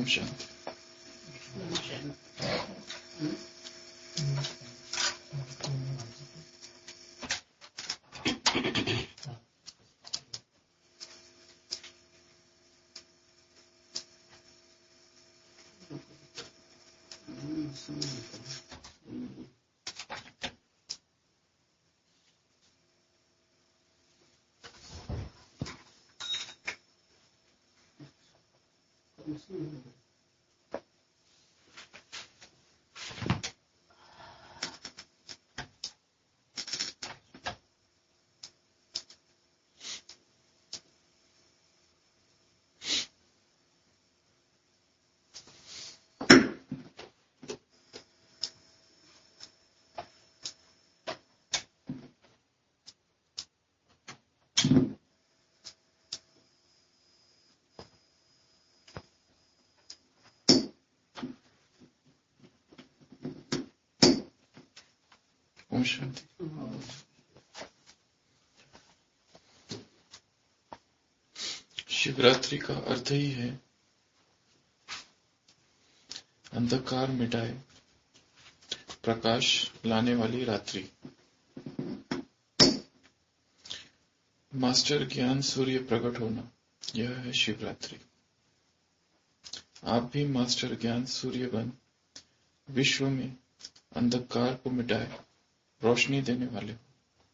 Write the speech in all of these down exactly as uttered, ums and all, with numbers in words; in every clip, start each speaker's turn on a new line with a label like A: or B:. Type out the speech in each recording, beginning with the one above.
A: शांति। ओम शांति। शिवरात्रि का अर्थ ही है अंधकार मिटाए प्रकाश लाने वाली रात्रि। मास्टर ज्ञान सूर्य प्रकट होना, यह है शिवरात्रि। आप भी मास्टर ज्ञान सूर्य बन विश्व में अंधकार को मिटाए रोशनी देने वाले हो।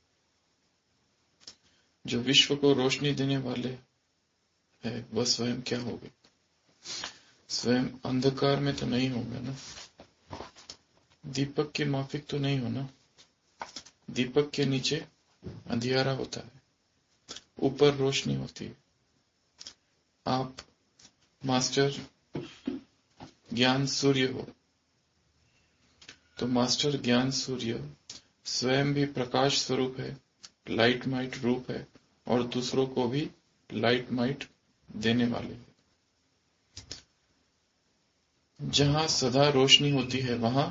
A: जो विश्व को रोशनी देने वाले है वह स्वयं क्या होगे? स्वयं अंधकार में तो नहीं होंगे ना। दीपक के माफिक तो नहीं होना। दीपक के नीचे अंधियारा होता है, ऊपर रोशनी होती है। आप मास्टर ज्ञान सूर्य हो, तो मास्टर ज्ञान सूर्य स्वयं भी प्रकाश स्वरूप है, लाइट माइट रूप है, और दूसरों को भी लाइट माइट देने वाले हैं। जहां सदा रोशनी होती है वहां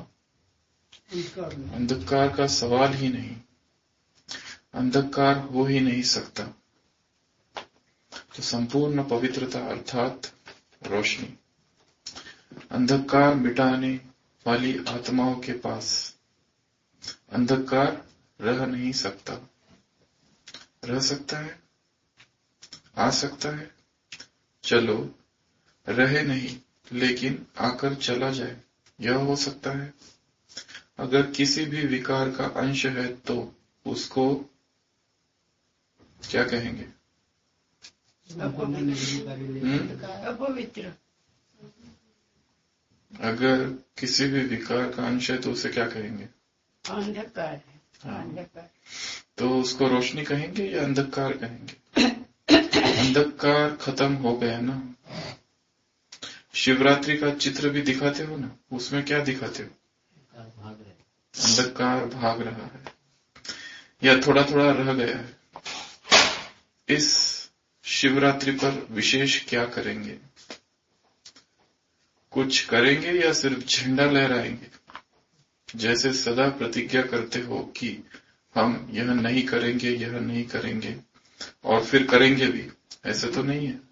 A: अंधकार का सवाल ही नहीं, अंधकार हो ही नहीं सकता। तो संपूर्ण पवित्रता अर्थात रोशनी, अंधकार मिटाने वाली आत्माओं के पास अंधकार रह नहीं सकता। रह सकता है, आ सकता है, चलो रहे नहीं लेकिन आकर चला जाए, यह हो सकता है। अगर किसी भी विकार का अंश है तो उसको क्या कहेंगे?
B: अपवित्र।
A: अगर किसी भी विकार का अंश है तो उसे क्या कहेंगे?
B: अंधकार।
A: हाँ।
B: अंधकार।
A: तो उसको रोशनी कहेंगे या अंधकार कहेंगे? अंधकार खत्म हो गया ना। शिवरात्रि का चित्र भी दिखाते हो ना, उसमें क्या दिखाते हो? अंधकार भाग रहा है या थोड़ा थोड़ा रह गया है। इस शिवरात्रि पर विशेष क्या करेंगे? कुछ करेंगे या सिर्फ झंडा लहराएंगे? जैसे सदा प्रतिज्ञा करते हो कि हम यह नहीं करेंगे, यह नहीं करेंगे, और फिर करेंगे भी, ऐसा तो नहीं है।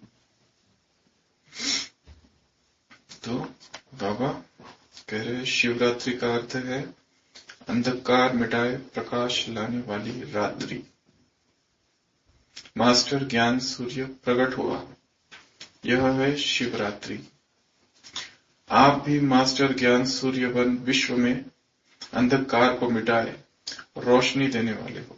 A: तो बाबा कह रहे शिवरात्रि का अर्थ है अंधकार मिटाए प्रकाश लाने वाली रात्रि। मास्टर ज्ञान सूर्य प्रकट हुआ, यह है शिवरात्रि। आप भी मास्टर ज्ञान सूर्य बन विश्व में अंधकार को मिटाए रोशनी देने वाले हो।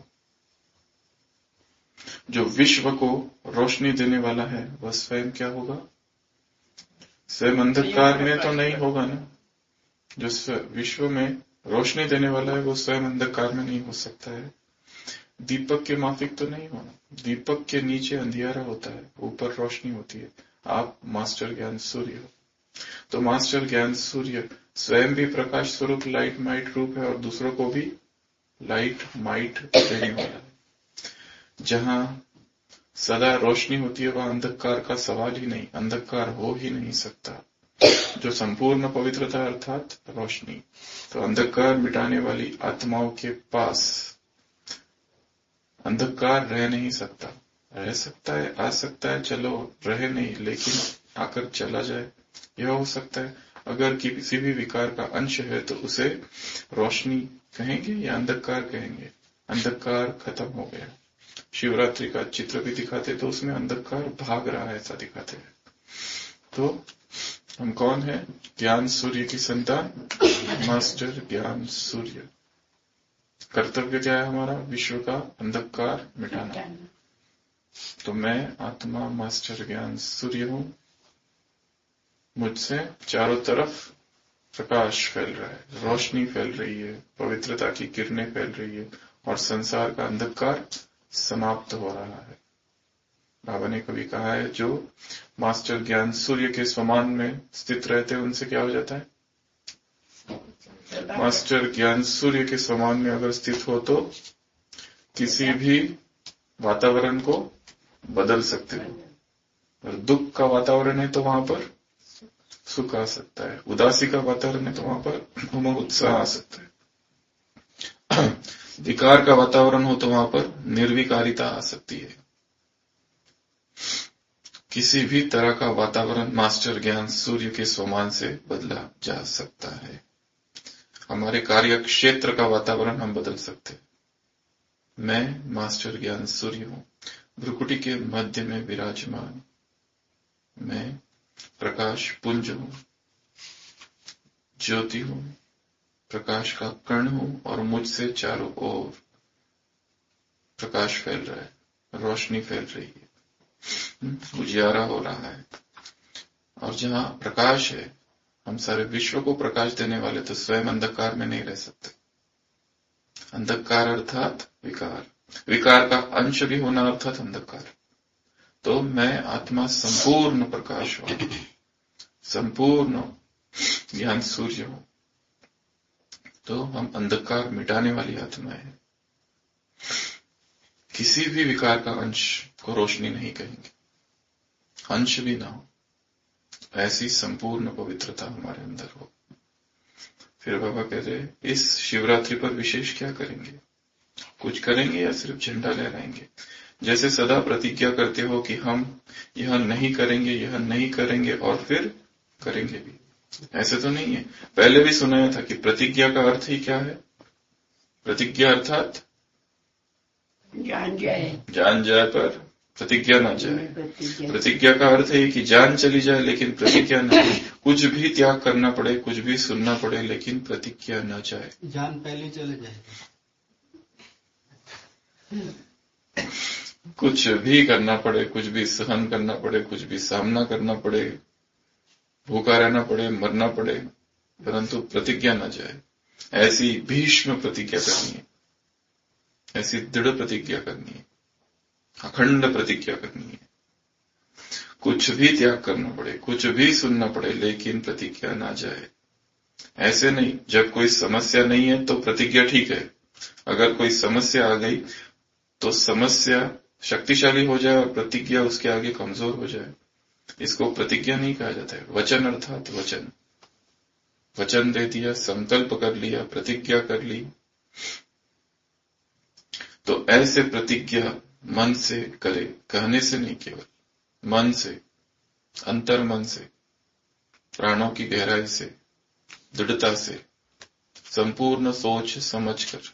A: जो विश्व को रोशनी देने वाला है वह स्वयं क्या होगा? स्वयं अंधकार में तो नहीं होगा ना। जो विश्व में रोशनी देने वाला है वो स्वयं अंधकार में नहीं हो सकता है। दीपक के माफिक तो नहीं होना। दीपक के नीचे अंधियारा होता है, ऊपर रोशनी होती है। आप मास्टर ज्ञान सूर्य हो, तो मास्टर ज्ञान सूर्य स्वयं भी प्रकाश स्वरूप लाइट माइट रूप है और दूसरों को भी लाइट माइट देने वाला है। जहां सदा रोशनी होती है वहां अंधकार का सवाल ही नहीं, अंधकार हो ही नहीं सकता। जो संपूर्ण पवित्रता अर्थात रोशनी, तो अंधकार मिटाने वाली आत्माओं के पास अंधकार रह नहीं सकता। रह सकता है, आ सकता है, चलो रहे नहीं लेकिन आकर चला जाए, यह हो सकता है। अगर किसी भी विकार का अंश है तो उसे रोशनी कहेंगे या अंधकार कहेंगे? अंधकार खत्म हो गया। शिवरात्रि का चित्र भी दिखाते तो उसमें अंधकार भाग रहा है ऐसा दिखाते हैं। तो हम कौन है? ज्ञान सूर्य की संतान, मास्टर ज्ञान सूर्य। कर्तव्य क्या है हमारा? विश्व का अंधकार मिटाना। तो मैं आत्मा मास्टर ज्ञान सूर्य हूं, मुझसे चारों तरफ प्रकाश फैल रहा है, रोशनी फैल रही है, पवित्रता की किरणें फैल रही है और संसार का अंधकार समाप्त हो रहा है। बाबा ने कभी कहा है जो मास्टर ज्ञान सूर्य के समान में स्थित रहते हैं उनसे क्या हो जाता है? मास्टर ज्ञान सूर्य के समान में अगर स्थित हो तो किसी भी वातावरण को बदल सकते हो। और दुख का वातावरण है तो वहां पर सुख आ सकता है, उदासी का वातावरण है तो वहां पर उमंग उत्साह आ सकता है, विकार का वातावरण हो तो वहां पर निर्विकारिता आ सकती है। किसी भी तरह का वातावरण मास्टर ज्ञान सूर्य के समान से बदला जा सकता है। हमारे कार्य क्षेत्र का वातावरण हम बदल सकते हैं। मैं मास्टर ज्ञान सूर्य हूं, भ्रुकुटी के मध्य में विराजमान। मैं प्रकाश पुंज हूं, ज्योति हूं, प्रकाश का कण हूं और मुझसे चारों ओर प्रकाश फैल रहा है, रोशनी फैल रही है, उजियारा हो रहा है। और जहां प्रकाश है, हम सारे विश्व को प्रकाश देने वाले तो स्वयं अंधकार में नहीं रह सकते। अंधकार अर्थात विकार, विकार का अंश भी होना अर्थात अंधकार। तो मैं आत्मा संपूर्ण प्रकाश हूं, संपूर्ण ज्ञान सूर्य हूं। तो हम अंधकार मिटाने वाली आत्मा है। किसी भी विकार का अंश को रोशनी नहीं कहेंगे, अंश भी ना हो, ऐसी संपूर्ण पवित्रता हमारे अंदर हो। फिर बाबा कह रहे इस शिवरात्रि पर विशेष क्या करेंगे? कुछ करेंगे या सिर्फ झंडा लहराएंगे? जैसे सदा प्रतिज्ञा करते हो कि हम यह नहीं करेंगे, यह नहीं करेंगे और फिर करेंगे भी, ऐसे तो नहीं है। पहले भी सुनाया था कि प्रतिज्ञा का अर्थ ही क्या है? प्रतिज्ञा अर्थात
B: जान जाए,
A: जान जाए पर प्रतिज्ञा ना जाए। प्रतिज्ञा का अर्थ है कि जान चली जाए लेकिन प्रतिज्ञा न जाए। कुछ भी त्याग करना पड़े, कुछ भी सुनना पड़े, लेकिन प्रतिज्ञा न जाए।
C: जान पहले चले जाए।
A: कुछ भी करना पड़े, कुछ भी सहन करना पड़े, कुछ भी सामना करना पड़े, भूखा रहना पड़े, मरना पड़े, परंतु प्रतिज्ञा न जाए। ऐसी भीष्म प्रतिज्ञा करनी है, ऐसी दृढ़ प्रतिज्ञा करनी है, अखंड प्रतिज्ञा करनी है। कुछ भी त्याग करना पड़े, कुछ भी सुनना पड़े, लेकिन प्रतिज्ञा ना जाए। ऐसे नहीं, जब कोई समस्या नहीं है तो प्रतिज्ञा ठीक है। अगर कोई समस्या आ गई तो समस्या शक्तिशाली हो जाए और प्रतिज्ञा उसके आगे कमजोर हो जाए, इसको प्रतिज्ञा नहीं कहा जाता है। वचन अर्थात वचन, वचन दे दिया, संकल्प कर लिया, प्रतिज्ञा कर ली, तो ऐसे प्रतिज्ञा मन से करे, कहने से नहीं, केवल मन से, अंतर मन से, प्राणों की गहराई से, दृढ़ता से, संपूर्ण सोच समझकर।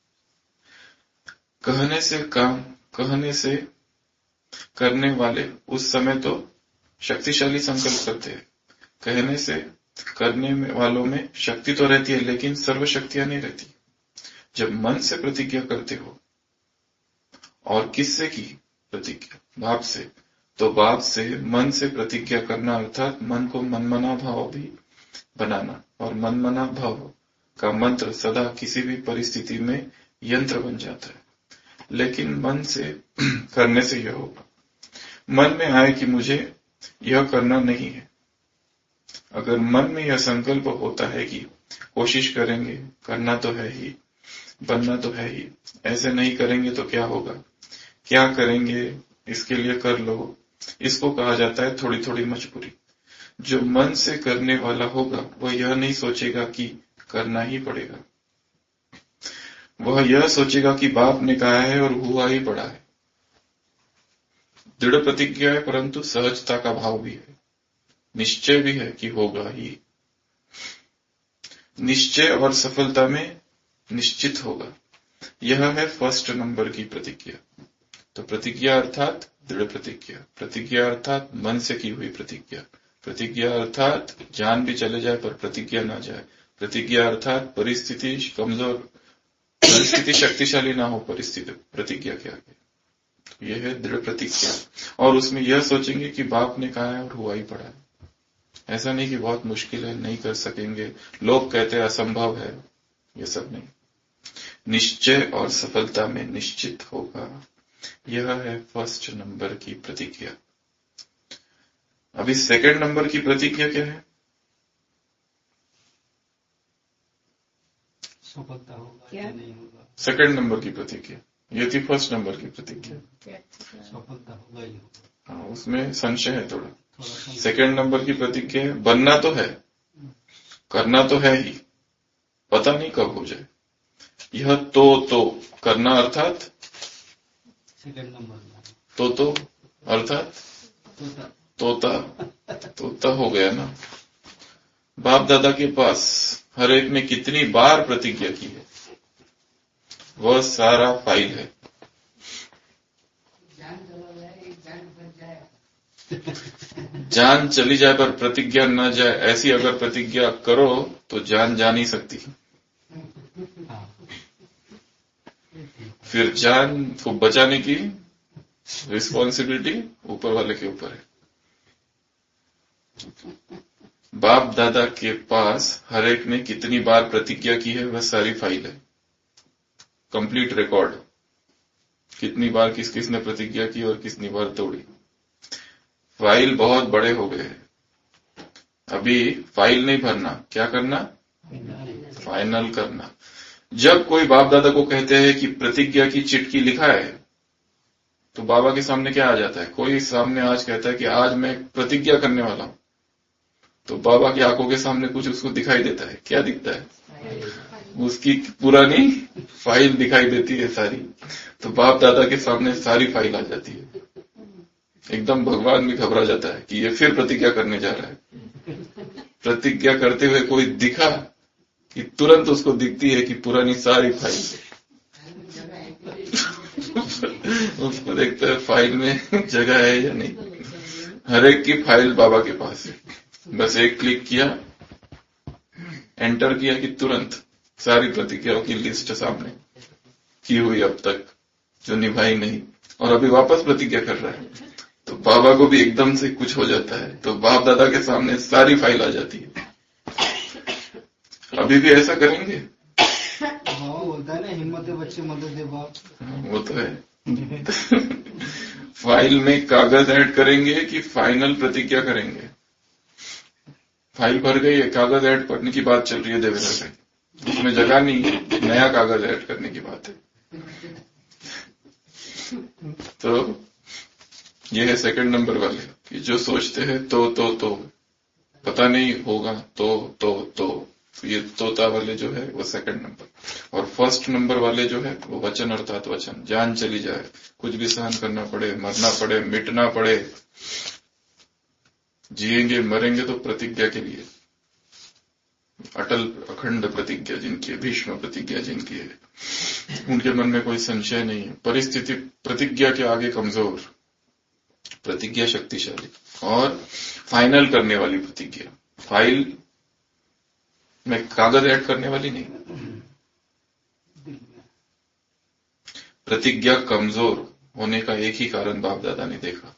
A: कहने से काम, कहने से करने वाले उस समय तो शक्तिशाली संकल्प करते हैं। कहने से करने में वालों में शक्ति तो रहती है लेकिन सर्व शक्तियां नहीं रहती। जब मन से प्रतिज्ञा करते हो, और किससे की प्रतिज्ञा? बाप से। तो बाप से मन से प्रतिज्ञा करना अर्थात मन को मनमना भाव भी बनाना, और मनमना भाव का मंत्र सदा किसी भी परिस्थिति में यंत्र बन जाता है। लेकिन मन से करने से यह होगा, मन में आए कि मुझे यह करना नहीं है। अगर मन में यह संकल्प होता है कि कोशिश करेंगे, करना तो है ही, बनना तो है ही, ऐसे नहीं करेंगे तो क्या होगा, क्या करेंगे, इसके लिए कर लो, इसको कहा जाता है थोड़ी थोड़ी मजबूरी। जो मन से करने वाला होगा वह यह नहीं सोचेगा कि करना ही पड़ेगा, वह यह सोचेगा कि बाप ने कहा है और हुआ ही पड़ा है। दृढ़ प्रतिज्ञा है परंतु सहजता का भाव भी है। निश्चय भी है कि होगा ही। निश्चय और सफलता में निश्चित होगा, यह है फर्स्ट नंबर की प्रतिज्ञा। तो प्रतिज्ञा अर्थात दृढ़ प्रतिज्ञा, प्रतिज्ञा अर्थात मन से की हुई प्रतिज्ञा, प्रतिज्ञा अर्थात जान भी चले जाए पर प्रतिज्ञा ना जाए, प्रतिज्ञा अर्थात परिस्थिति कमजोर, परिस्थिति शक्तिशाली ना हो परिस्थिति प्रतिज्ञा के आगे। तो यह है दृढ़ प्रतिज्ञा। और उसमें यह सोचेंगे कि बाप ने कहा है और हुआ ही पड़ा है। ऐसा नहीं कि बहुत मुश्किल है, नहीं कर सकेंगे, लोग कहते हैं असंभव है, ये सब नहीं। निश्चय और सफलता में निश्चित होगा, यह है फर्स्ट नंबर की प्रतिज्ञा। अभी सेकंड नंबर की प्रतिज्ञा क्या है?
C: सफलता होगा या नहीं होगा।
A: सेकंड नंबर की प्रतिज्ञा, ये थी फर्स्ट नंबर की प्रतिज्ञा।
C: सफलता होगा ही होगा।
A: हाँ, उसमें संशय है थोड़ा। सेकंड नंबर की प्रतिज्ञा है, बनना तो है, करना तो है ही, पता नहीं कब हो जाए। यह तो तो करना अर्थात
C: सेकंड नंबर
A: तो तो अर्थात तोता, तोता हो गया ना। बाप दादा के पास हर एक ने कितनी बार प्रतिज्ञा की है, वह सारा फाइल है। जान चली जाए पर प्रतिज्ञा न जाए, ऐसी अगर प्रतिज्ञा करो तो जान जा नहीं सकती। फिर जान को बचाने की रिस्पॉन्सिबिलिटी ऊपर वाले के ऊपर है। बाप दादा के पास हर एक ने कितनी बार प्रतिज्ञा की है, वह सारी फाइल है, कंप्लीट रिकॉर्ड। कितनी बार किस किस ने प्रतिज्ञा की और कितनी बार तोड़ी। फाइल बहुत बड़े हो गए हैं। अभी फाइल नहीं भरना, क्या करना? फाइनल करना। जब कोई बाप दादा को कहते हैं कि प्रतिज्ञा की चिट्ठी लिखा है, तो बाबा के सामने क्या आ जाता है? कोई सामने आज कहता है कि आज मैं प्रतिज्ञा करने वाला हूं, तो बाबा की आंखों के सामने कुछ उसको दिखाई देता है। क्या दिखता है? उसकी पुरानी फाइल दिखाई देती है सारी। तो बाप दादा के सामने सारी फाइल आ जाती है। एकदम भगवान भी घबरा जाता है कि ये फिर प्रतिज्ञा करने जा रहा है। प्रतिज्ञा करते हुए कोई दिखा कि तुरंत उसको दिखती है कि पुरानी सारी फाइल उसको देखता है फाइल में जगह है या नहीं। हर एक की फाइल बाबा के पास है, बस एक क्लिक किया, एंटर किया कि तुरंत सारी प्रतिज्ञाओं की लिस्ट सामने की हुई अब तक जो निभाई नहीं, और अभी वापस प्रतिज्ञा कर रहा है। तो बाबा को भी एकदम से कुछ हो जाता है, तो बाप दादा के सामने सारी फाइल आ जाती है। अभी भी ऐसा करेंगे?
C: हाँ, बोलता है ना, हिम्मत है बच्चे मदद दे बाप।
A: वो तो है। फाइल में कागज ऐड करेंगे कि फाइनल प्रतिज्ञा करेंगे? फाइल भर गई है, कागज ऐड करने की बात चल रही है देवेंद्र भाई, उसमें जगह नहीं है, नया कागज ऐड करने की बात है। तो ये है सेकंड नंबर वाले कि जो सोचते हैं तो तो तो पता नहीं होगा, तो तो तो ये तोता वाले जो है वो सेकंड नंबर। और फर्स्ट नंबर वाले जो है वो वचन अर्थात वचन, जान चली जाए, कुछ भी सहन करना पड़े, मरना पड़े, मिटना पड़े, जिएंगे मरेंगे तो प्रतिज्ञा के लिए। अटल अखंड प्रतिज्ञा जिनकी है, भीष्म प्रतिज्ञा जिनकी है, उनके मन में कोई संशय नहीं है। परिस्थिति प्रतिज्ञा के आगे कमजोर, प्रतिज्ञा शक्तिशाली, और फाइनल करने वाली प्रतिज्ञा। फाइल में कागज ऐड करने वाली नहीं। प्रतिज्ञा कमजोर होने का एक ही कारण बाप दादा ने देखा।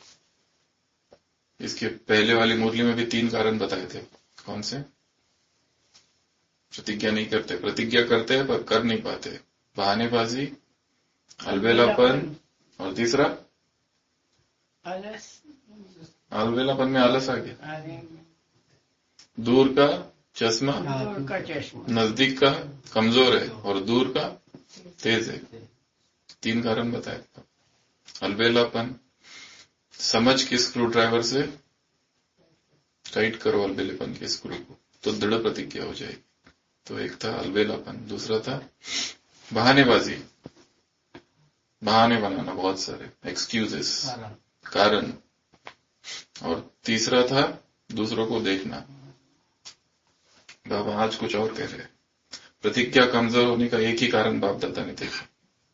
A: इसके पहले वाली मुरली में भी तीन कारण बताए थे। कौन से? प्रतिज्ञा नहीं करते, प्रतिज्ञा करते हैं पर कर नहीं पाते, बहानेबाजी, अलबेलापन, और तीसरा
B: आलस।
A: अलबेलापन में आलस आ गया, दूर का चश्मा,
B: दूर का चश्मा,
A: नजदीक का कमजोर है और दूर का तेज है। तीन कारण बताए। अलबेलापन, समझ के स्क्रू ड्राइवर से टाइट करो अलबेलेपन के स्क्रू को तो दृढ़ प्रतिज्ञा हो जाएगी। तो एक था अलबेलापन, दूसरा था बहानेबाजी, बहाने बनाना, बहुत सारे एक्सक्यूजेस, कारण, और तीसरा था दूसरों को देखना। बाबा आज कुछ और कह रहे हैं। प्रतिज्ञा कमजोर होने का एक ही कारण बाप दादा ने देखा,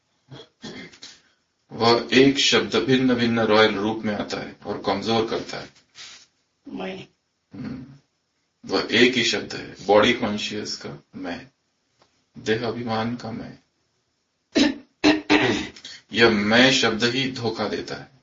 A: वह एक शब्द भिन्न भिन्न रॉयल रूप में आता है और कमजोर करता है।
B: मैं
A: वह एक ही शब्द है, बॉडी कॉन्शियस का मैं, देह अभिमान का मैं। यह मैं शब्द ही धोखा देता है।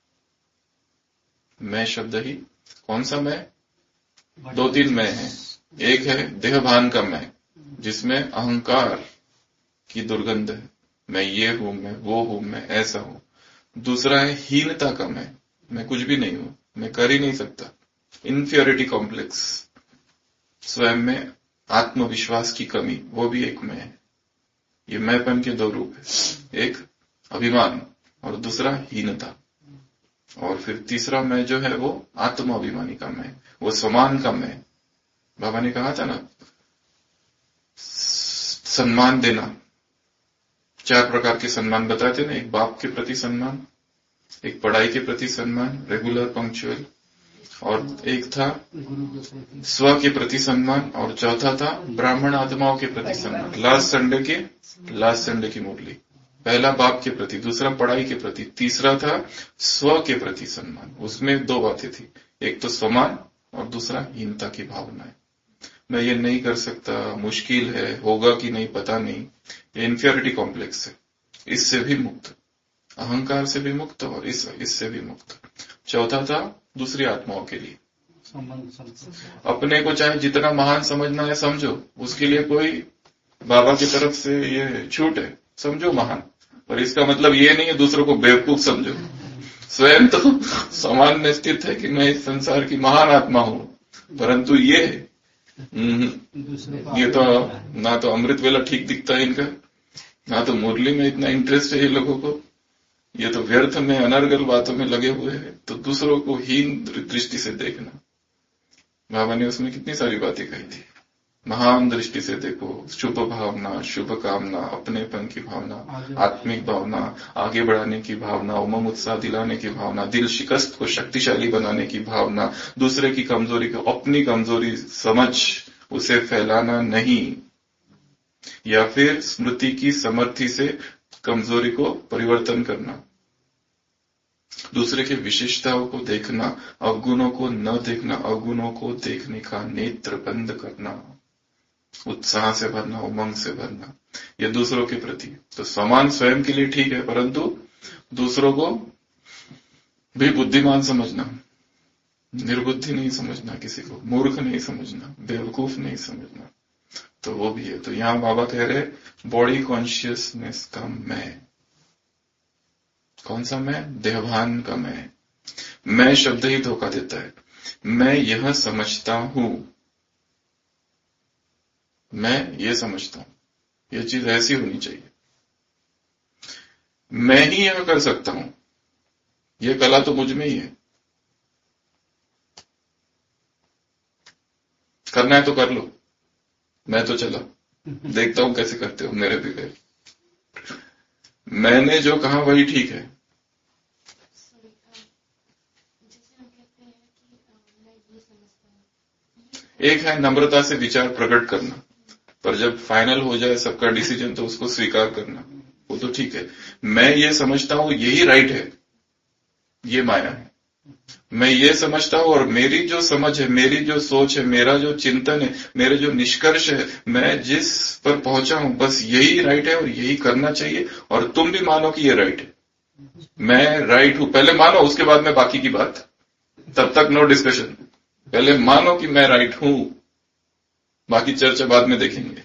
A: मैं शब्द ही, कौन सा मैं? दो तीन मैं है। एक है देहभान का मैं, जिसमें अहंकार की दुर्गंध है, मैं ये हूं, मैं वो हूं, मैं ऐसा हूं। दूसरा है हीनता का मैं, मैं कुछ भी नहीं हूं, मैं कर ही नहीं सकता। इंफीरियरिटी कॉम्प्लेक्स, स्वयं में आत्मविश्वास की कमी, वो भी एक मैं है। ये मैंपन के दो रूप है, एक अभिमान और दूसरा हीनता। और फिर तीसरा मैं जो है वो आत्म अभिमानी का मैं, वो समान का मैं। बाबा ने कहा था ना, सम्मान देना, चार प्रकार के सम्मान बताए थे ना। एक बाप के प्रति सम्मान, एक पढ़ाई के प्रति सम्मान, रेगुलर पंक्चुअल, और एक था स्व के प्रति सम्मान, और चौथा था ब्राह्मण आत्माओं के प्रति सम्मान। लास्ट संडे के लास्ट संडे की मुरली, पहला बाप के प्रति, दूसरा पढ़ाई के प्रति, तीसरा था स्व के प्रति सम्मान। उसमें दो बातें थी, एक तो सम्मान और दूसरा हीनता की भावना है। मैं ये नहीं कर सकता, मुश्किल है, होगा कि नहीं पता नहीं, ये इंफीरियरिटी कॉम्प्लेक्स है। इससे भी मुक्त, अहंकार से भी मुक्त और इस इससे भी मुक्त। चौथा था दूसरी आत्माओं के लिए, अपने को चाहे जितना महान समझना है समझो, उसके लिए कोई बाबा की तरफ से ये छूट है, समझो महान, पर इसका मतलब ये नहीं है दूसरों को बेवकूफ समझो। स्वयं तो समान में स्थित है कि मैं इस संसार की महान आत्मा हूं, परंतु ये ये तो ना तो अमृत वेला ठीक दिखता है इनका, ना तो मुरली में इतना इंटरेस्ट है ये लोगों को, ये तो व्यर्थ में अनर्गल बातों में लगे हुए हैं। तो दूसरों को हीन दृष्टि से देखना, बाबा ने उसमें कितनी सारी बातें कही थी। महान दृष्टि से देखो, शुभ भावना, शुभ कामना, अपनेपन की भावना, आत्मिक भावना, आगे बढ़ाने की भावना, उमंग उत्साह दिलाने की भावना, दिल शिकस्त को शक्तिशाली बनाने की भावना, दूसरे की कमजोरी को अपनी कमजोरी समझ उसे फैलाना नहीं, या फिर स्मृति की समर्थि से कमजोरी को परिवर्तन करना, दूसरे के विशेषताओं को देखना, अवगुणों को न देखना, अवगुणों को देखने का नेत्र बंद करना, उत्साह से भरना, उमंग से भरना, ये दूसरों के प्रति। तो समान स्वयं के लिए ठीक है, परंतु दूसरों को भी बुद्धिमान समझना, निर्बुद्धि नहीं समझना, किसी को मूर्ख नहीं समझना, बेवकूफ नहीं समझना, तो वो भी है। तो यहां बाबा कह रहे बॉडी कॉन्शियसनेस का मैं, कौन सा मैं? देहभान का मैं। मैं शब्द ही धोखा देता है। मैं यह समझता हूं, मैं ये समझता हूं, ये चीज ऐसी होनी चाहिए, मैं ही यह कर सकता हूं, ये कला तो मुझ में ही है, करना है तो कर लो, मैं तो चला, देखता हूं कैसे करते हो, मेरे भी गए, मैंने जो कहा वही ठीक है। एक है नम्रता से विचार प्रकट करना, पर जब फाइनल हो जाए सबका डिसीजन तो उसको स्वीकार करना, वो तो ठीक है। मैं ये समझता हूं यही राइट है, ये माया है। मैं ये समझता हूं और मेरी जो समझ है, मेरी जो सोच है, मेरा जो चिंतन है, मेरे जो निष्कर्ष है, मैं जिस पर पहुंचा हूं बस यही राइट है और यही करना चाहिए, और तुम भी मानो कि ये राइट है, मैं राइट हूं, पहले मानो, उसके बाद में बाकी की बात, तब तक नो डिस्कशन। पहले मानो कि मैं राइट हूं, बाकी चर्चा बाद में देखेंगे।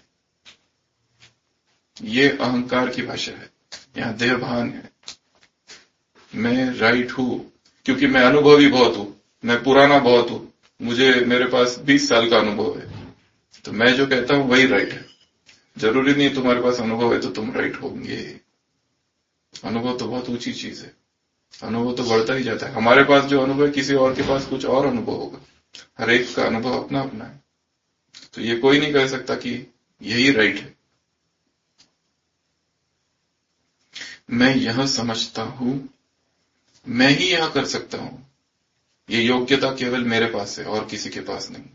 A: ये अहंकार की भाषा है, यहां देहभान है। मैं राइट हूं क्योंकि मैं अनुभवी बहुत हूं, मैं पुराना बहुत हूं, मुझे मेरे पास बीस साल का अनुभव है, तो मैं जो कहता हूं वही राइट है। जरूरी नहीं तुम्हारे पास अनुभव है तो तुम राइट होंगे। अनुभव तो बहुत ऊंची चीज है, अनुभव तो बढ़ता ही जाता है। हमारे पास जो अनुभव है किसी और के पास कुछ और अनुभव होगा, हर एक का अनुभव अपना अपना है। तो ये कोई नहीं कह सकता कि यही राइट है। मैं यह समझता हूं, मैं ही यह कर सकता हूं, ये योग्यता केवल मेरे पास है और किसी के पास नहीं।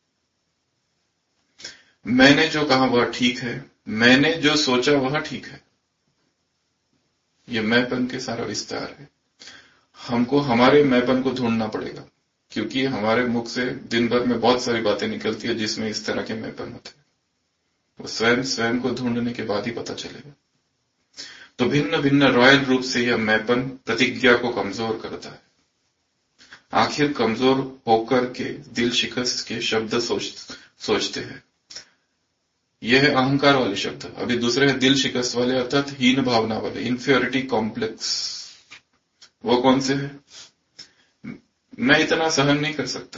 A: मैंने जो कहा वह ठीक है, मैंने जो सोचा वह ठीक है। ये मैंपन के सारा विस्तार है। हमको हमारे मैंपन को ढूंढना पड़ेगा, क्योंकि हमारे मुख से दिन भर में बहुत सारी बातें निकलती है जिसमें इस तरह के मैंपन होते हैं। वो स्वयं स्वयं को ढूंढने के बाद ही पता चलेगा। तो भिन्न भिन्न रॉयल रूप से यह मैंपन प्रतिज्ञा को कमजोर करता है। आखिर कमजोर होकर के दिल शिकस्त के शब्द सोच, सोचते हैं। यह है अहंकार वाले शब्द। अभी दूसरे है दिल शिकस्त वाले, अर्थात हीन भावना वाले, इंफीरियरिटी कॉम्प्लेक्स। वो कौन से है? मैं इतना सहन नहीं कर सकता,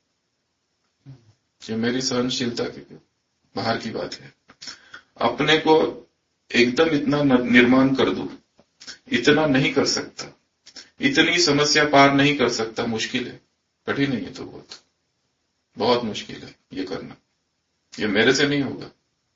A: ये मेरी सहनशीलता की बाहर की बात है। अपने को एकदम इतना निर्माण कर दूं, इतना नहीं कर सकता, इतनी समस्या पार नहीं कर सकता, मुश्किल है, कठिन है, ये तो बहुत बहुत मुश्किल है ये करना, ये मेरे से नहीं होगा।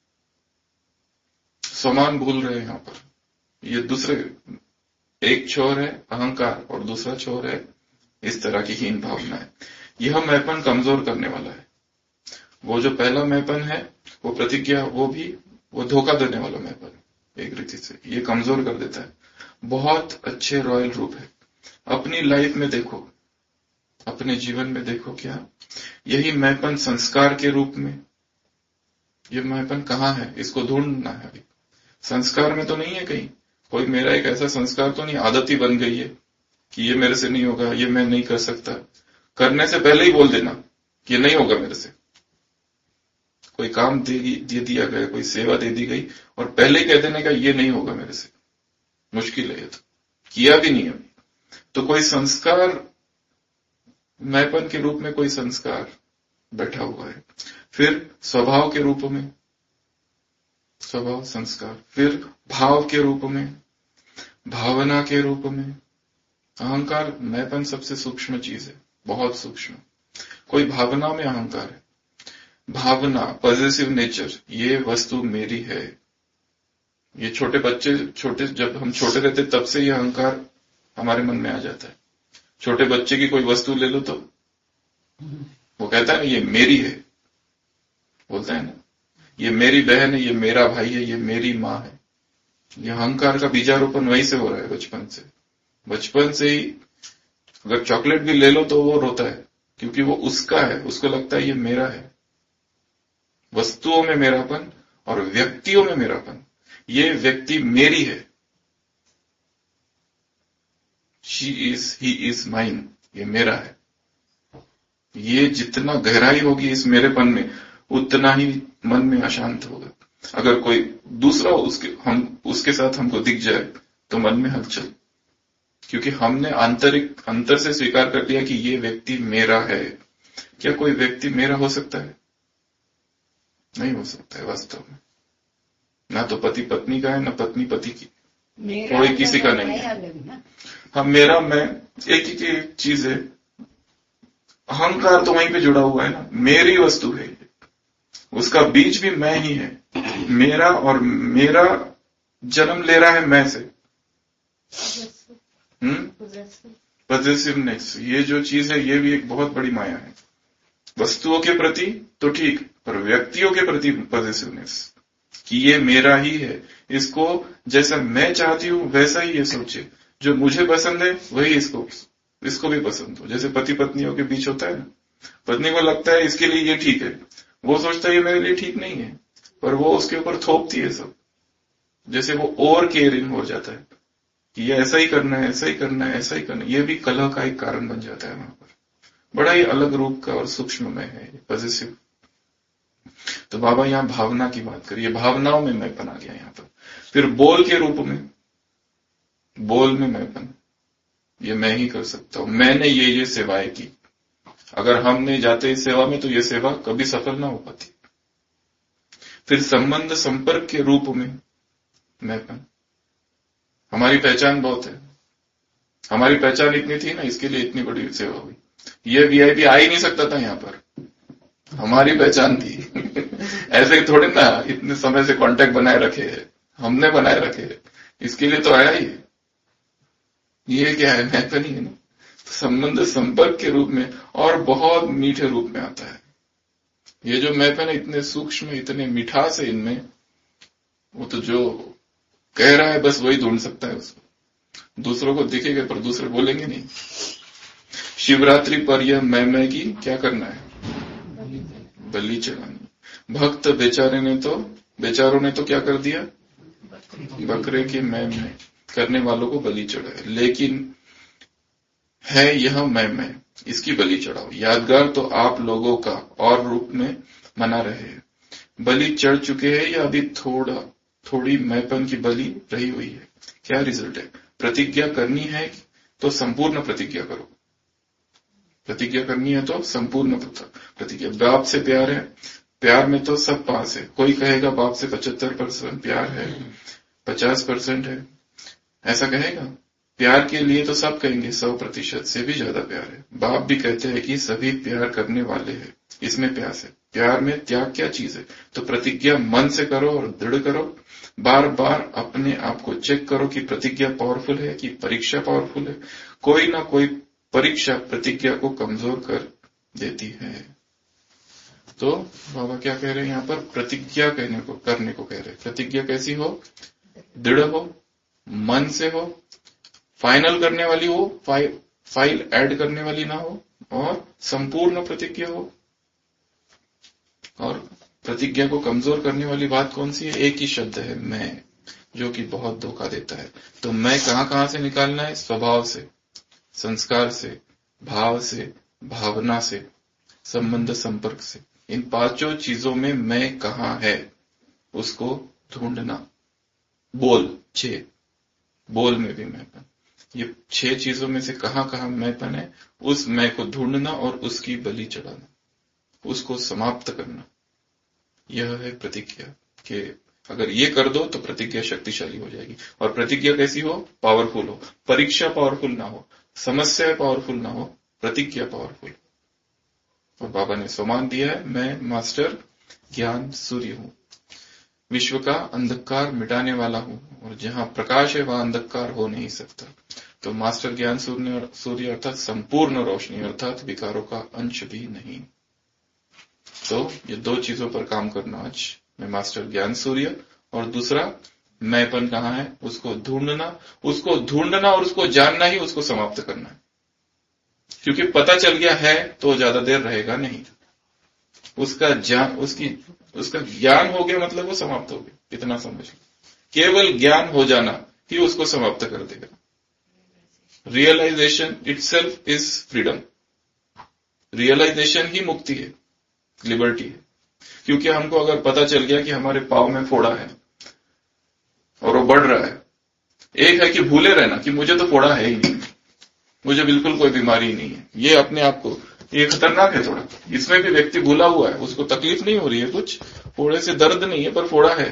A: समान भूल रहे हैं यहां पर। ये दूसरे, एक छोर है अहंकार और दूसरा छोर है इस तरह की हीन भावना है। यह मैंपन कमजोर करने वाला है। वो जो पहला मैंपन है वो प्रतिज्ञा, वो भी वो धोखा देने वाला मैंपन, एक रीति से ये कमजोर कर देता है। बहुत अच्छे रॉयल रूप है। अपनी लाइफ में देखो, अपने जीवन में देखो, क्या यही मैंपन संस्कार के रूप में, ये मैंपन कहाँ है, इसको ढूंढना है। अभी संस्कार में तो नहीं है कहीं, कोई मेरा एक ऐसा संस्कार तो नहीं, आदत ही बन गई है कि ये मेरे से नहीं होगा, ये मैं नहीं कर सकता। करने से पहले ही बोल देना कि ये नहीं होगा मेरे से। कोई काम दे, दे दिया गया, कोई सेवा दे दी गई और पहले ही कह देने का ये नहीं होगा मेरे से, मुश्किल है ये, तो किया भी नहीं अभी। तो कोई संस्कार मैंपन के रूप में कोई संस्कार बैठा हुआ है। फिर स्वभाव के रूप में स्वभाव संस्कार, फिर भाव के रूप में, भावना के रूप में। अहंकार मैंपन सबसे सूक्ष्म चीज है, बहुत सूक्ष्म। कोई भावना में अहंकार है, भावना, पॉजिटिव नेचर, ये वस्तु मेरी है। ये छोटे बच्चे, छोटे जब हम छोटे रहते तब से ये अहंकार हमारे मन में आ जाता है। छोटे बच्चे की कोई वस्तु ले लो तो वो कहता है ये मेरी है, बोलता है ना, ये मेरी बहन है, ये मेरा भाई है, ये मेरी माँ है। ये अहंकार का बीजारोपण वहीं से हो रहा है, बचपन से। बचपन से ही अगर चॉकलेट भी ले लो तो वो रोता है, क्योंकि वो उसका है, उसको लगता है ये मेरा है। वस्तुओं में मेरापन और व्यक्तियों में मेरापन, ये व्यक्ति मेरी है, she is, he is mine, ये मेरा है। ये जितना गहराई होगी इस मेरेपन में, उतना ही मन में अशांत होगा। अगर कोई दूसरा उसके हम उसके साथ हमको दिख जाए तो मन में हलचल, क्योंकि हमने आंतरिक अंतर से स्वीकार कर लिया कि ये व्यक्ति मेरा है। क्या कोई व्यक्ति मेरा हो सकता है? नहीं हो सकता है वास्तव में। ना तो पति पत्नी का है, ना पत्नी पति की, कोई किसी का नहीं है। हाँ, मेरा मैं एक ही चीज है। अहंकार तो वहीं पे जुड़ा हुआ है ना, मेरी वस्तु है, उसका बीज भी मैं ही है। मेरा और मेरा जन्म ले रहा है मैं से। हम्म पॉजिटिवनेस, ये जो चीज है ये भी एक बहुत बड़ी माया है। वस्तुओं के प्रति तो ठीक, पर व्यक्तियों के प्रति पॉजिटिवनेस कि ये मेरा ही है। इसको जैसा मैं चाहती हूं वैसा ही ये सोचे, जो मुझे पसंद है वही इसको इसको भी पसंद हो। जैसे पति पत्नियों के बीच होता है ना, पत्नी को लगता है इसके लिए ये ठीक है, वो सोचता है ये मेरे लिए ठीक नहीं है, पर वो उसके ऊपर थोपती है सब। जैसे वो ओवर केयरिंग हो जाता है कि ये ऐसा ही करना है, ऐसा ही करना है, ऐसा ही करना है। ये भी कलह का एक कारण बन जाता है वहां पर। बड़ा ही अलग रूप का और सूक्ष्म में है पॉजिटिव। तो बाबा यहाँ भावना की बात करिए, भावनाओं में मैंपन आ गया यहाँ पर। फिर बोल के रूप में, बोल में मैंपन, ये मैं ही कर सकता हूं, मैंने ये ये सेवाएं की। अगर हम नहीं जाते इस सेवा में तो ये सेवा कभी सफल ना हो पाती। फिर संबंध संपर्क के रूप में मैंपन, हमारी पहचान बहुत है, हमारी पहचान इतनी थी ना, इसके लिए इतनी बड़ी सेवा हुई। ये वीआईपी आ ही नहीं सकता था यहाँ पर, हमारी पहचान थी। ऐसे थोड़े ना इतने समय से कांटेक्ट बनाए रखे है, हमने बनाए रखे है, इसके लिए तो आया ही। ये क्या है, मैंपन ही है ना। संबंध संपर्क के रूप में और बहुत मीठे रूप में आता है। ये जो मैंपन है इतने सूक्ष्म, इतने मिठास है इनमें, वो तो जो कह रहा है बस वही ढूंढ सकता है उसको। दूसरों को दिखेगा पर दूसरे बोलेंगे नहीं। शिवरात्रि पर यह मैं मैं की क्या करना है? बलि चढ़ानी। भक्त बेचारे ने तो बेचारों ने तो क्या कर दिया? बकरे के मैं मैं करने वालों को बलि चढ़ाए। लेकिन है यह मैं मैं, इसकी बलि चढ़ाओ। यादगार तो आप लोगों का और रूप में मना रहे हैं। बलि चढ़ चुके हैं या अभी थोड़ा थोड़ी मैंपन की बलि रही हुई है? क्या रिजल्ट है? प्रतिज्ञा करनी है तो संपूर्ण प्रतिज्ञा करो। प्रतिज्ञा करनी है तो संपूर्ण प्रतिज्ञा। बाप से प्यार है, प्यार में तो सब पास है। कोई कहेगा बाप से पचहत्तर परसेंट प्यार है, पचास परसेंट है, ऐसा कहेगा? प्यार के लिए तो सब कहेंगे सौ प्रतिशत से भी ज्यादा प्यार है। बाप भी कहते हैं कि सभी प्यार करने वाले हैं, इसमें प्यास है। प्यार में त्याग क्या चीज है? तो प्रतिज्ञा मन से करो और दृढ़ करो। बार बार अपने आप को चेक करो कि प्रतिज्ञा पावरफुल है कि परीक्षा पावरफुल है। कोई ना कोई परीक्षा प्रतिज्ञा को कमजोर कर देती है। तो बाबा क्या कह रहे हैं यहाँ पर? प्रतिज्ञा कहने को करने को कह रहे हैं। प्रतिज्ञा कैसी हो? दृढ़ हो, मन से हो, फाइनल करने वाली हो, फाइल फाइल ऐड करने वाली ना हो, और संपूर्ण प्रतिज्ञा हो। और प्रतिज्ञा को कमजोर करने वाली बात कौन सी है? एक ही शब्द है, मैं, जो कि बहुत धोखा देता है। तो मैं कहां कहां से निकालना है? स्वभाव से, संस्कार से, भाव से, भावना से, संबंध संपर्क से। इन पांचों चीजों में मैं कहां है उसको ढूंढना। बोल, छह बोल में भी मैंपन। ये छह चीजों में से कहां कहां मैंपन है, उस मैं को ढूंढना और उसकी बलि चढ़ाना, उसको समाप्त करना। यह है प्रतिज्ञा कि अगर ये कर दो तो प्रतिज्ञा शक्तिशाली हो जाएगी। और प्रतिज्ञा कैसी हो? पावरफुल हो। परीक्षा पावरफुल ना हो, समस्या पावरफुल ना हो, प्रतिज्ञा पावरफुल। और बाबा ने सम्मान दिया है, मैं मास्टर ज्ञान सूर्य हूं, विश्व का अंधकार मिटाने वाला हूं, और जहां प्रकाश है वहां अंधकार हो नहीं सकता। तो मास्टर ज्ञान सूर्य सूर्य अर्थात संपूर्ण रोशनी, अर्थात विकारों का अंश भी नहीं। तो ये दो चीजों पर काम करना आज। मैं मास्टर ज्ञान सूर्य, और दूसरा मैंपन कहां है उसको ढूंढना। उसको ढूंढना और उसको जानना ही उसको समाप्त करना है। क्योंकि पता चल गया है तो ज्यादा देर रहेगा नहीं। उसका ज्ञान उसकी उसका ज्ञान हो गया मतलब वो समाप्त हो गया, इतना समझ लो। केवल ज्ञान हो जाना ही उसको समाप्त कर देगा। Realisation itself is freedom. Realisation ही मुक्ति है, लिबर्टी है। क्योंकि हमको अगर पता चल गया कि हमारे पांव में फोड़ा है और वो बढ़ रहा है, एक है कि भूले रहना कि मुझे तो फोड़ा है ही नहीं, मुझे बिल्कुल कोई बीमारी नहीं है। ये अपने आप को, ये खतरनाक है थोड़ा। इसमें भी व्यक्ति भूला हुआ है, उसको तकलीफ नहीं हो रही है, कुछ फोड़े से दर्द नहीं है, पर फोड़ा है,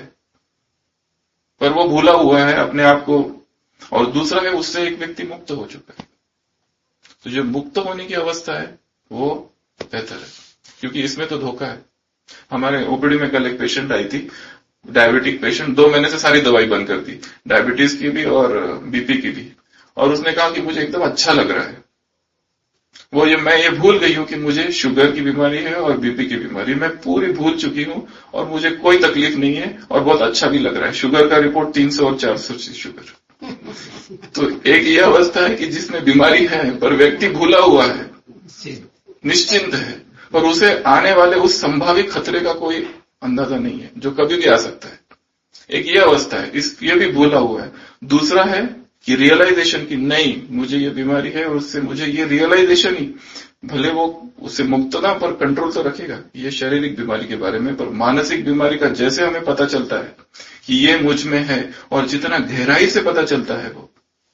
A: पर वो भूला हुआ है अपने आप को। और दूसरा है उससे एक व्यक्ति मुक्त हो चुका है। तो जो मुक्त होने की अवस्था है वो बेहतर है, क्योंकि इसमें तो धोखा है। हमारे ओपीडी में कल एक पेशेंट आई थी, डायबिटिक पेशेंट, दो महीने से सारी दवाई बंद कर दी, डायबिटीज की भी और बीपी की भी। और उसने कहा कि मुझे एकदम अच्छा लग रहा है। वो ये मैं ये भूल गई हूं कि मुझे शुगर की बीमारी है और बीपी की बीमारी, मैं पूरी भूल चुकी हूं और मुझे कोई तकलीफ नहीं है और बहुत अच्छा भी लग रहा है। शुगर का रिपोर्ट तीन सौ और चार सौ शुगर। तो एक ये अवस्था है कि जिसमें बीमारी है पर व्यक्ति भूला हुआ है, निश्चिंत है, पर उसे आने वाले उस संभावित खतरे का कोई अंदाजा नहीं है जो कभी भी आ सकता है। एक ये अवस्था है, इस ये भी भूला हुआ है। दूसरा है कि रियलाइजेशन की नहीं, मुझे ये बीमारी है और उससे मुझे ये रियलाइजेशन ही, भले वो उसे मुक्तता पर कंट्रोल तो रखेगा, ये शारीरिक बीमारी के बारे में, पर मानसिक बीमारी का जैसे हमें पता चलता है कि ये मुझ में है, और जितना गहराई से पता चलता है, वो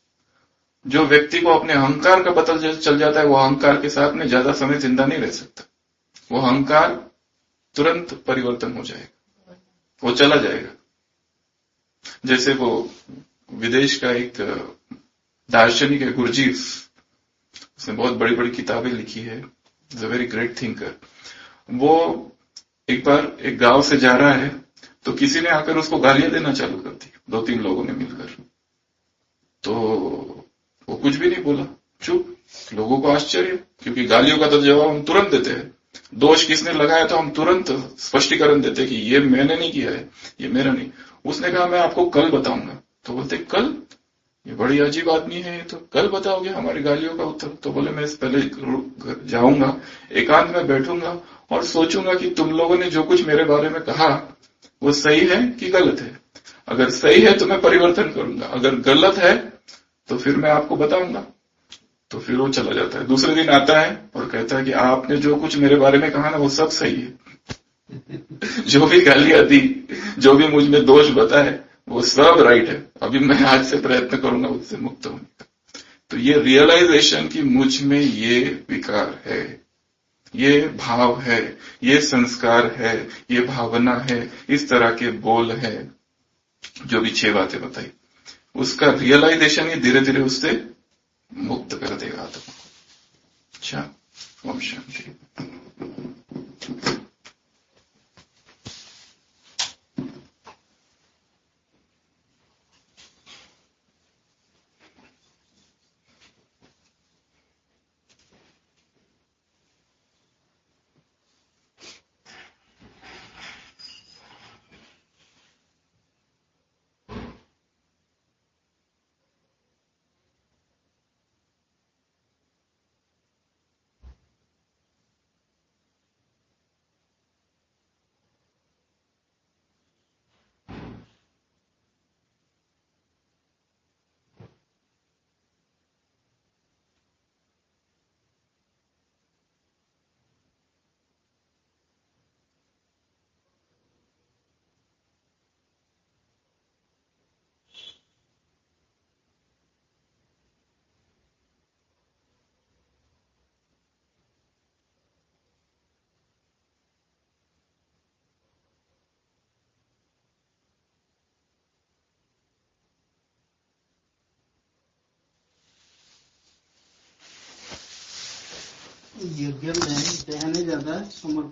A: जो व्यक्ति को अपने अहंकार का पता चल जाता है, वो अहंकार के साथ में ज्यादा समय जिंदा नहीं रह सकता। वो अहंकार तुरंत परिवर्तन हो जाएगा, वो चला जाएगा। जैसे वो विदेश का एक दार्शनिक है गुरजीफ, उसने बहुत बड़ी बड़ी किताबें लिखी है, is a very great thinker. वो एक बार एक गांव से जा रहा है तो किसी ने आकर उसको गालियां देना चालू कर दी, दो तीन लोगों ने मिलकर। तो वो कुछ भी नहीं बोला, चुप, लोगों को आश्चर्य, क्योंकि गालियों का तो जवाब हम तुरंत देते हैं। दोष किसने लगाया तो हम तुरंत स्पष्टीकरण देते हैं कि ये मैंने नहीं किया है, ये मेरा नहीं। उसने कहा मैं आपको कल बताऊंगा। तो बोलते कल, ये बड़ी अजीब आदमी है, ये तो कल बताओगे हमारी गालियों का उत्तर? तो बोले मैं पहले जाऊंगा, एकांत में बैठूंगा और सोचूंगा कि तुम लोगों ने जो कुछ मेरे बारे में कहा वो सही है कि गलत है। अगर सही है तो मैं परिवर्तन करूंगा, अगर गलत है तो फिर मैं आपको बताऊंगा। तो फिर वो चला जाता है। दूसरे दिन आता है और कहता है कि आपने जो कुछ मेरे बारे में कहा ना वो सब सही है। जो भी गालियां दी, जो भी मुझ में दोष बताए, वो सब राइट है। अभी मैं आज से प्रयत्न करूंगा उससे मुक्त होने का। तो ये रियलाइजेशन कि मुझ में ये विकार है, ये भाव है, ये संस्कार है, ये भावना है, इस तरह के बोल है, जो भी छह बातें बताई, उसका रियलाइजेशन ही धीरे धीरे उससे मुक्त कर देगा आत्मा को। अच्छा, ओम शांति।
C: यज्ञ में दहने ज्यादा समर्पण